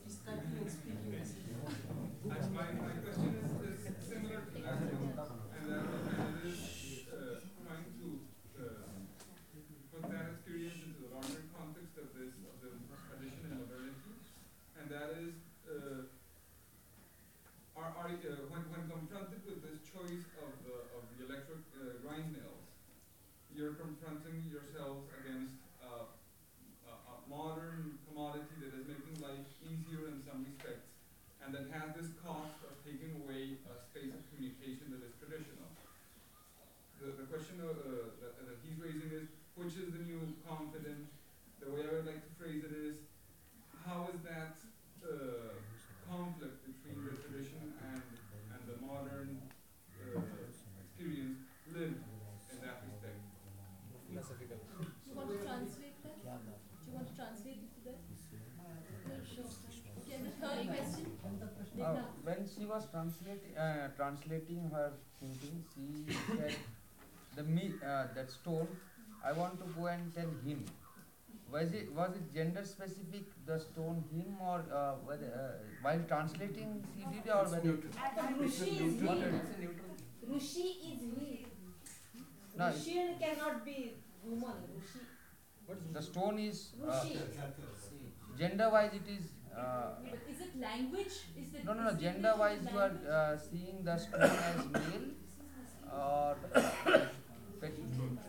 And my, my question is, is similar to that one, and that and it is uh, trying to uh, put that experience into the larger context of this of the tradition and modernity, and that is uh, are, are uh, when when confronted with this choice of the of the electric uh, grind mills, you're confronting yourselves against uh, a, a modern commodity that is making life easier in some respects, and that has this cost of taking away a space of communication that is traditional. The, the question uh, uh, that, that he's raising is, which is the new confident? The way I would like to phrase it is, how is that uh, conflict between the tradition and, and the modern uh, experience lived in that respect? Philosophical. Do you want to translate that? Do you want to translate it to that? No, sure. Okay, and the third question. uh, when she was translating, uh, translating her thinking, she said, the me, uh, that stone, I want to go and tell him. Was it was it gender specific, the stone him, or uh, whether uh, while translating she did, or whether Rushi is what he. it's neutral? Rushi is he. No, Rushi cannot be woman. Rushi. the stone is uh, Rushi. gender wise it is Uh, But is it language? Is it no, no, no. is it Gender wise, language? you are uh, seeing the stone as male or pet.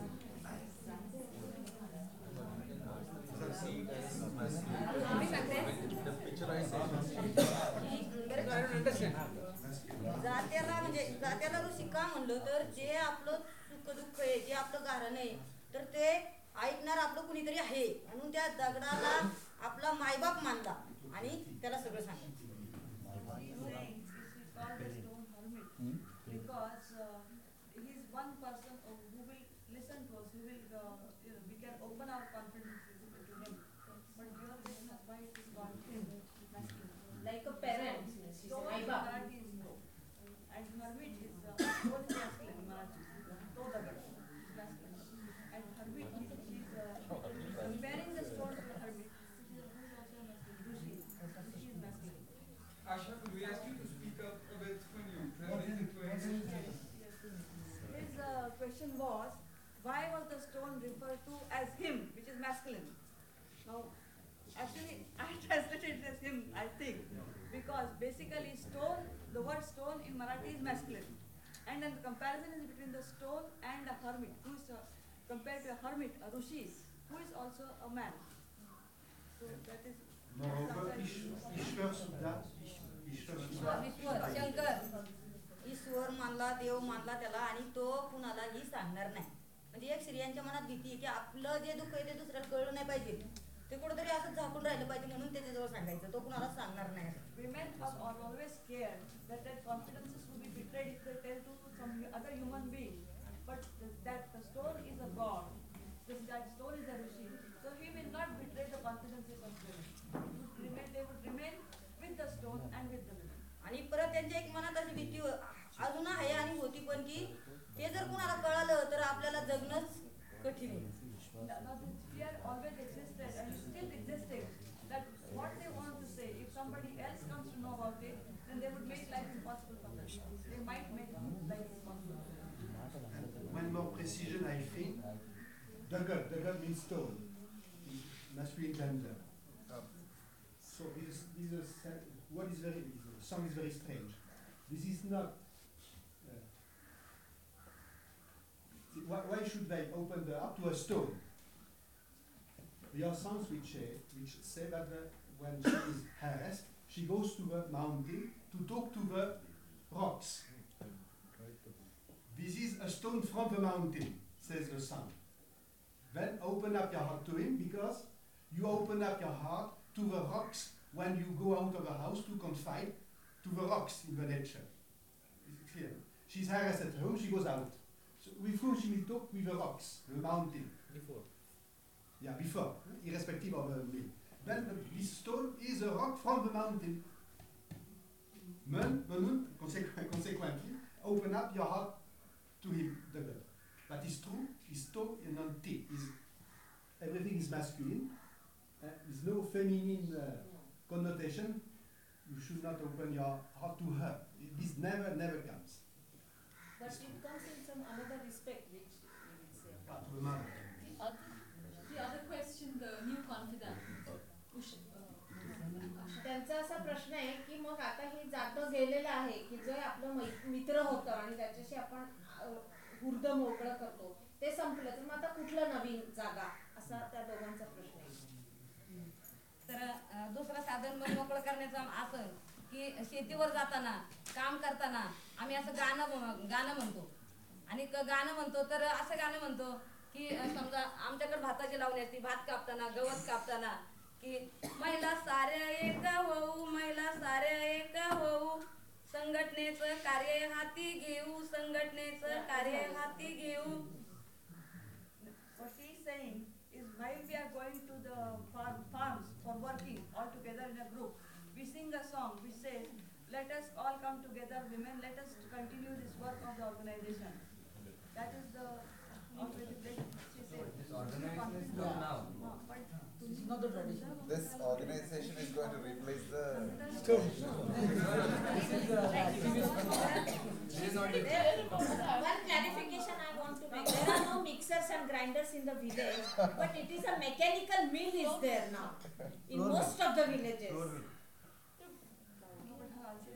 जात्याला म्हणजे जात्याला ऋषी का म्हणलं तर जे आपलं सुख दुःख आहे जे आपलं गारण आहे तर ते ऐकणार आपलं कुणीतरी आहे म्हणून त्या दगडाला आपला मायबाप मानला आणि त्याला सगळं सांगितलं. Because uh, he is one person who will listen to us, who will, uh, you know, we can open our confidence to him. But here this is why it is called masculine. Like a parent. So Marathi is no. And hermit is uh, both masculine Marathi. To the god is masculine. And hermit is she's uh, comparing the stone to a hermit. She is also masculine. Rishi. Rishi is masculine. Asha, could we ask you to speak up a bit when you translate it to English? His uh, question was, why was the stone referred to as him, which is masculine? Now, actually, I translated it as him, I think, because basically stone, the word stone in Marathi is masculine. And then the comparison is between the stone and a hermit, who is uh, compared to a hermit, a rishi, who is also a man. So that is... Moreover, Ishwar Suddha, Ishwar Suddha. ईश्वर शंकर ईश्वर मानला देव मानला त्याला आणि तो कुणालाही सांगणार नाही. म्हणजे एक स्त्रियांच्या मनात भीती आहे की आपलं जे दुःख आहे ते दुसऱ्याला कळलं नाही पाहिजे, ते कुठेतरी असं झाकून राहिलं पाहिजे म्हणून त्याच्याजवळ सांगायचं, तो कुणाला सांगणार नाही. Women are always scared that their confidences will be betrayed if they tell to some other human being. But that the stone is a god, this that stone is a rishi, so he will not betray the confidences of women. He would remain, they would remain with the stone and with the women. आणि परत त्यांच्या एक मनात अशी भीती अजून आहे आणि होती पण की ते जर कुणाला कळालं तर आपल्याला जगणंच कठीण आहे. Now this fear always existed and is still existing, that what they want to say, if somebody else comes to know about it, then they would make life impossible for them. They might make life impossible. One more precision, I think. Dagat, Dagat means stone, masculine gender. Uh, so this, this is a, what is very, the song is very strange. This is not. Uh, why, why should they open the up to a stone? There are songs which say, which say that the, when she is harassed, she goes to the mountain to talk to the rocks. This is a stone from the mountain, says the song. Then open up your heart to him, because you open up your heart to the rocks when you go out of the house to confide to the rocks in the nature. It's clear. She's harassed at home, she goes out. So with whom she will talk? With the rocks, the mountain. Before. Yeah, before, irrespective of the meal. Then the, this stone is a rock from the mountain. Men, men, consequ- consequently, open up your heart to him, the God. That is true, is stone and non T. Is everything is masculine. Uh, there's no feminine uh, connotation. You should not open your heart to her. This never, never comes. But it comes in some another respect, which we will say. Ah, to the mother. The other, the other question, the new confidant. Usha, uh, त्यांचा असा प्रश्न आहे की मग आता ही जातं गेलेलं आहे की जे आपलं मै- मित्र होतं आणि त्याच्याशी आपण हुर्द मोकळं करतो ते संपलं तर मग आता कुठलं नवीन जागा असा त्या दोघांचा प्रश्न आहे. तर अं, दुसरं साधन मन मोकळं करण्याचं असं की शेतीवर जाताना काम करताना आम्ही असं गाणं म- गाणं म्हणतो आणि क- गाणं म्हणतो तर असं गाणं म्हणतो की अं, समजा आमच्याकडे भाताची लावणी असते, भात कापताना गवत कापताना की महिला साऱ्या एका होऊ, महिला साऱ्या एका होऊ, संघटनेचं कार्य हाती घेऊ, संघटनेचं कार्य हाती घेऊ. What he is saying is, while we are going to the farm, farms for working all together in a group, we sing a song which says, let us all come together, women, let us continue this work of the organization. That is the organization. She said. This organization is gone now. No, but This is not the tradition. This organization is going to replace the stone. One clarification I want to make. There are no mixers and grinders in the village, but it is a mechanical mill is there now in most of the villages.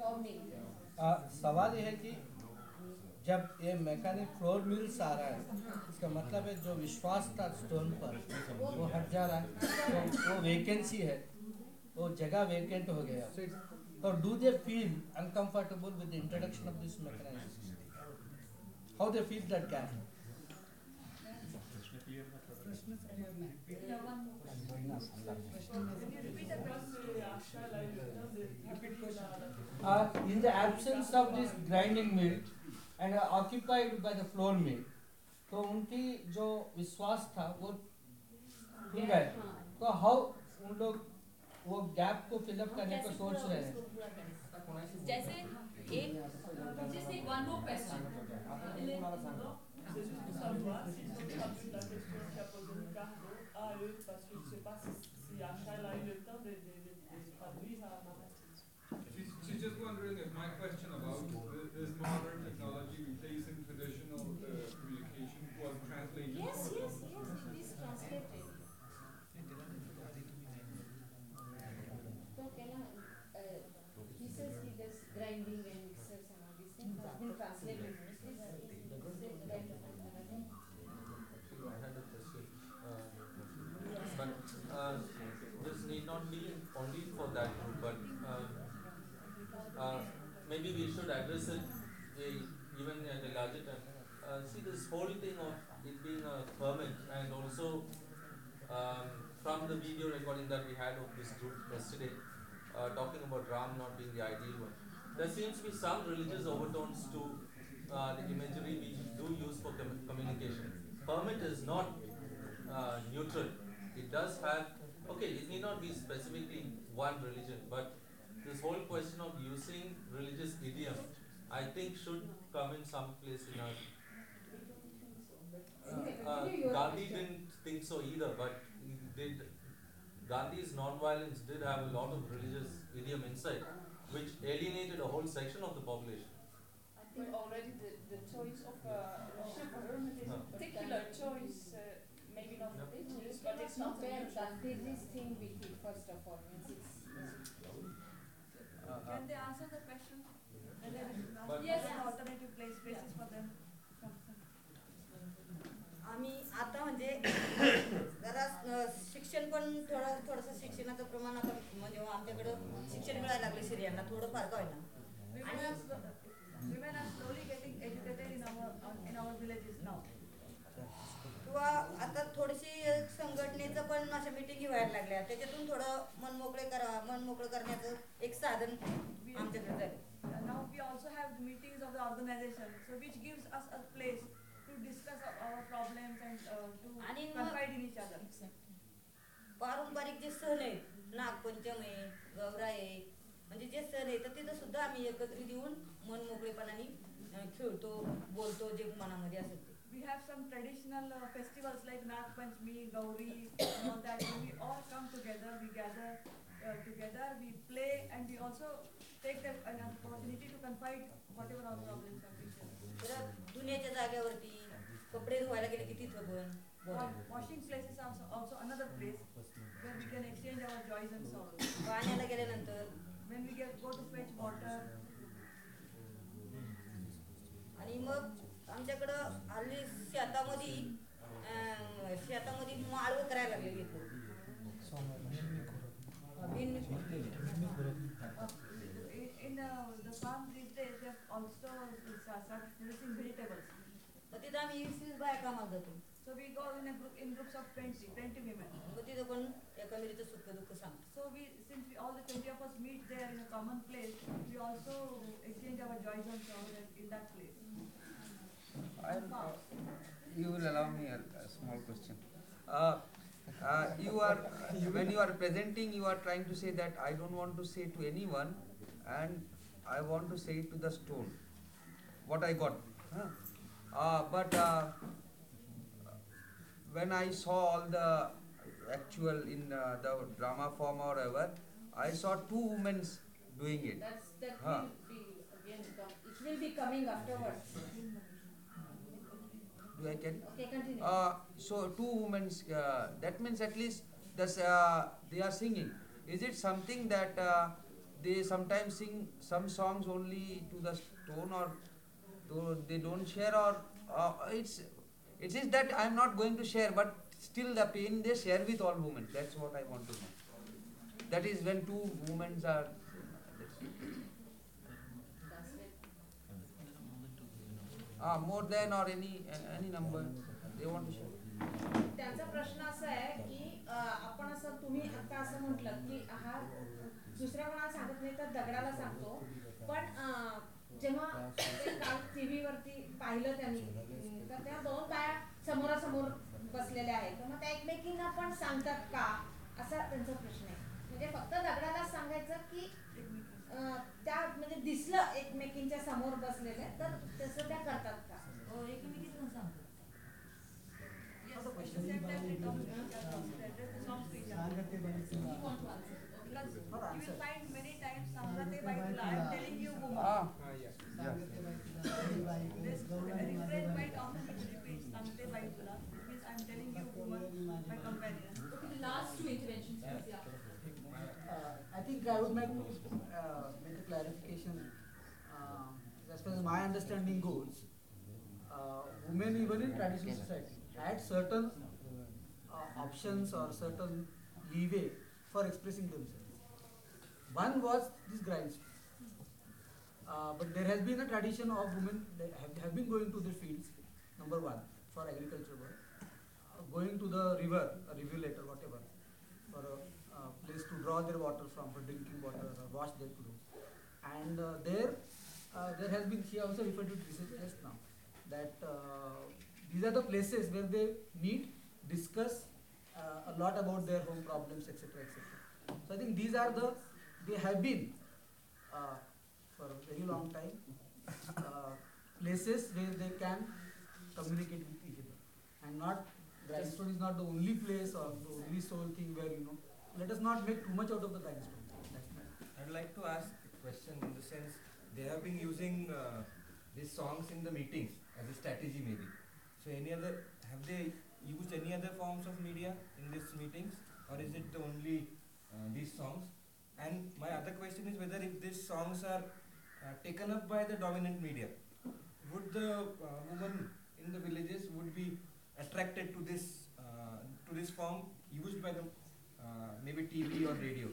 performing. आ, सवाल ये है कि जब ये mechanic flour mills आ रहा है, इसका मतलब है जो विश्वास था स्टोन पर वो हट जा रहा है, तो वो वैकेंसी है, वो जगह वैकेंट हो गया. So do they feel uncomfortable with the introduction of this mechanism? How they feel that gap? Uh, in the absence of this grinding mill and uh, occupied by the floor mill, तो उनकी जो विश्वास था वो खुल गए. तो how उन लोग वो गैप को फिलअप करने को सोच रहे हैं? जैसे एक जैसे one more question. À eux, parce que je ne sais pas si, si Achal a eu le temps de, de, de, de traduire à Marathi. She's, she's just wondering if my question about the, this modern technology replacing traditional uh, communication was translated. Yes, for yes, the- yes, it is translated. So Kela, uh, he says he does grinding and mixers and all these things has been translated. Is this, is this the right of understanding? I had a question. Uh, but uh, this need not be only for that group, but uh, uh, maybe we should address it uh, even at a larger time. Uh, see, this whole thing of it being a permit, and also um, from the video recording that we had of this group yesterday, uh, talking about Ram not being the ideal one, there seems to be some religious overtones to uh, the imagery we do use for com- communication. Permit is not uh, neutral. It does have, okay, it need not be specifically one religion, but this whole question of using religious idiom, I think should come in some place in our. Uh, uh, Gandhi didn't think so either, but he did. Gandhi's non-violence did have a lot of religious idiom inside, which alienated a whole section of the population. I think already the, the choice of uh, hermit is a particular choice, uh, maybe not religious, but it's not a compare neutral. Gandhi's thing with it, first of all. Means it's, Can they answer the question? And then But- yes, an alternative place spaces for them. आम्ही आता म्हणजे जरा अ, शिक्षण पण थोडं थोडंसं शिक्षणाचं प्रमाण आता म्हणजे आमच्याकडं शिक्षण मिळायला लागले स्त्रियांना थोडं फार का होईना. Women are, slo- women are slowly getting educated in our uh, in our villages now. किंवा आता थोडीशी संघटनेचं पण अशा मिटिंगी व्हायला लागल्या, त्याच्यातून थोडं मन मोकळे करा मन मोकळं करण्याचं एक साधन आमच्याकडे झालं. Uh, now we also have the meetings of the organization, so which gives us a place to discuss our our problems and uh, to आणि मग- confide in each other. पारंपरिक जे सण आहेत नागपंचम आहे गौरा आहे म्हणजे जे सण आहे तर तिथं सुद्धा आम्ही एकत्रित येऊन मन मोकळेपणाने अं, खेळतो बोलतो जे मनामध्ये असेल ते. We have some traditional uh, festivals like Nag Panchami, Gauri, and all that. When we all come together, we gather uh, together, we play, and we also take the, an opportunity to confide whatever our problems are. with them. तर धुण्याच्या जागेवरती कपडे धुवायला गेले की तिथं पण Wa- बोलायचं. Washing places are also, also another place where we can exchange our joys and sorrows. पाण्याला गेल्यानंतर When we get go to fetch water, आणि मग आमच्याकडं हल्ली शेतामध्ये अं, शेतामध्ये माळवं करायला लागले घेतलं in, in uh, the farm these days, they have also uh, started producing vegetables. मग तिथं आम्ही वीस वीस बाया कामाला जातो. So we go in a group in groups of twenty, twenty women. मग तिथं पण एका मिरीचं सुख दुःख सांगतो. So we, since we all the twenty of us meet there in a common place, we also exchange our joys and sorrows in that place. I'll, uh, you will allow me a, a small question. Uh, uh, you are when you are presenting, you are trying to say that I don't want to say to anyone, and I want to say to the stone what I got. Huh? Uh, but uh, when I saw all the actual in uh, the drama form or whatever, I saw two women doing it. that's, that Huh. will be again come, it will be coming afterwards. Do I get? Okay, continue. Uh, so two women. Uh, that means at least this, uh, they are singing. Is it something that uh, they sometimes sing some songs only to the tone, or though they don't share, or uh, it's it is that I am not going to share, but still the pain they share with all women. That's what I want to know. That is when two women are. Ah, more than or any any number they want to share. त्यांचा प्रश्न असा आहे की अ, आपण असं तुम्ही आता असं म्हटलं की हा दुसऱ्या कोणाला सांगत नाही तर दगडाला सांगतो, पण अ, जेव्हा ते काल टीव्ही वरती पाहिलं त्यांनी अं, तर त्या दोन बाया समोरासमोर बसलेल्या आहेत, तर मग त्या एकमेकींना पण सांगतात का, असा त्यांचा प्रश्न आहे. म्हणजे फक्त दगडाला सांगायचं की अं, त्या म्हणजे दिसलं एकमेकींच्या समोर बसलेले तर तसं त्या करतात का? हो, एकमेकींना सांगतात. Yes, at the same time they talk to each other, they address the songs to each other. You want to answer? Because you will find many times Sangate Baitula, I am telling you woman. Ah, yes. This refrain quite often it repeats, Sangate Baitula, means I am telling you woman, my companion. Okay, the last two interventions, please, yeah. Uh, I think I would make, uh, make a clarification. Uh, as far as my understanding goes, uh, women even in traditional society had certain uh, options or certain leeway for expressing themselves. One was this grindstone. Uh, but there has been a tradition of women that have, have been going to the fields, number one, for agriculture work, uh, going to the river, a rivulet or whatever, for a uh, place to draw their water from, for drinking water or wash their clothes. And uh, there, uh, there has been, she also referred to research just now, that uh, these are the places where they meet, discuss uh, a lot about their home problems, et cetera, et cetera. So I think these are the, they have been uh, for a very long time uh, places where they can communicate with each other, and not grindstone is not the only place or the only sole thing where, you know, let us not make too much out of the grindstone. I'd like to ask a question in the sense they have been using uh, these songs in the meetings as a strategy maybe. So any other, have they used any other forms of media in these meetings, or is it only uh, these songs? And my other question is whether if these songs are uh, taken up by the dominant media, would the uh, women in the villages would be attracted to this uh, to this form used by the uh, maybe T V or radio?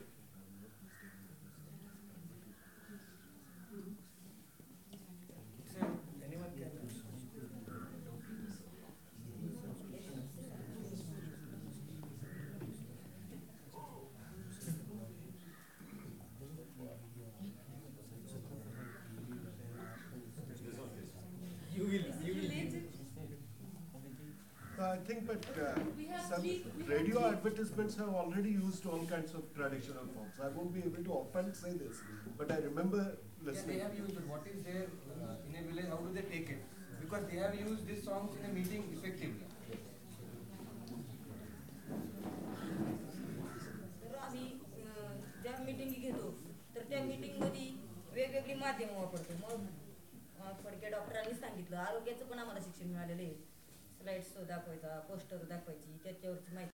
So anyone can. You will, you will. I think, but uh, some radio advertisements have already used all kinds of traditional forms. I won't be able to often say this, but I remember listening. Yeah, they have used it. What is there uh, in a village? How do they take it? Because they have used these songs in a meeting effectively. तर आम्ही अं, ज्या meeting घेतो तर त्या meeting मध्ये वेगवेगळी माध्यमं वापरतो. मग अं, फडके डॉक्टरांनी सांगितलं, आरोग्याचं पण आम्हाला शिक्षण मिळालेलं आहे. स्लाइड्स दाखवायचा, पोस्टर दाखवायची, त्याच्यावरची माहिती